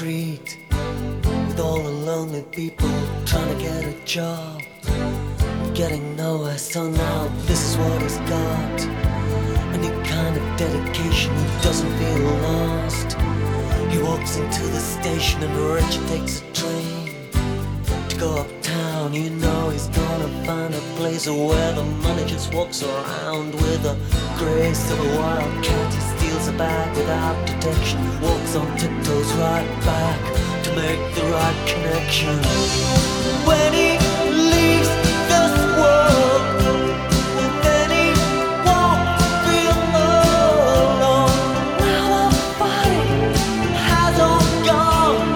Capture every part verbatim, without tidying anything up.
street with all the lonely people trying to get a job, getting nowhere. So now this is what he's got, a new kind of dedication. He doesn't feel lost. He walks into the station and Richard takes a train to go uptown. You know he's gonna find a place where the money just walks around with the grace of a wild cat. He steals a bag without detection, walks on tiptoes right back to make the right connection. When he leaves this world, then he won't feel alone. Now the fight has all gone.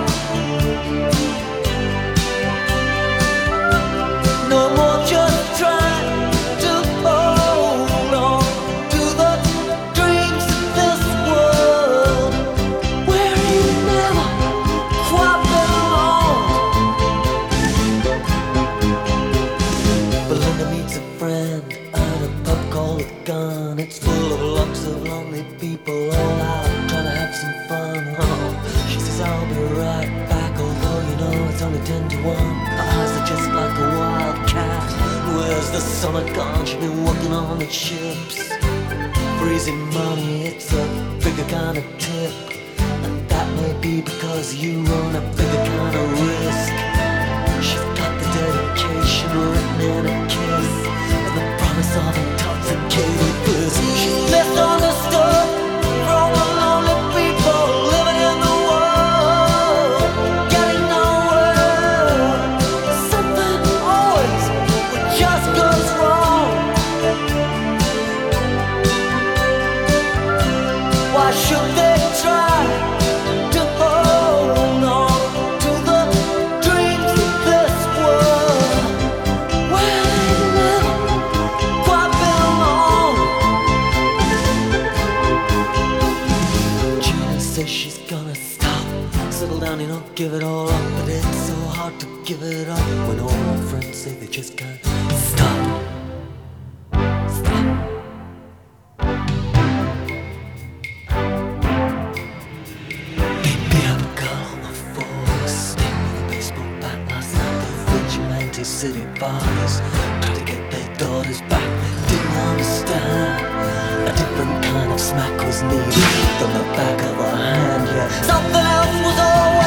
No more just trying to hold on to the dreams of this world where you never quite belonged. Belinda meets a friend at a pub called The Gun. It's full of lots of lonely people all out trying to have some fun. Oh, she says I'll be right back, although you know it's only ten to one. Her eyes are just like a wild cat. Where's the summer gone? She's been working on the ships for easy money. It's a bigger kind of tip, and that may be because you run a bigger kind of risk. She's got the dedication written in a kiss and the promise of intoxicated bliss. She's misunderstood from the lonely people living in the world, getting nowhere. Something always just goes wrong. Why should they try to hold on to the dreams of this world where they never quite belong? Gina says she's gonna stop, settle down, you know, give it all up. But it's so hard to give it up when all my friends say they just can't stop. Stop. Beat me up, girl on the force. Sting with a baseball bat last night. The vigilante city bodies tried to get their daughters back. They didn't understand. A different kind of smack was needed from the back of a hand, yeah. Something else was always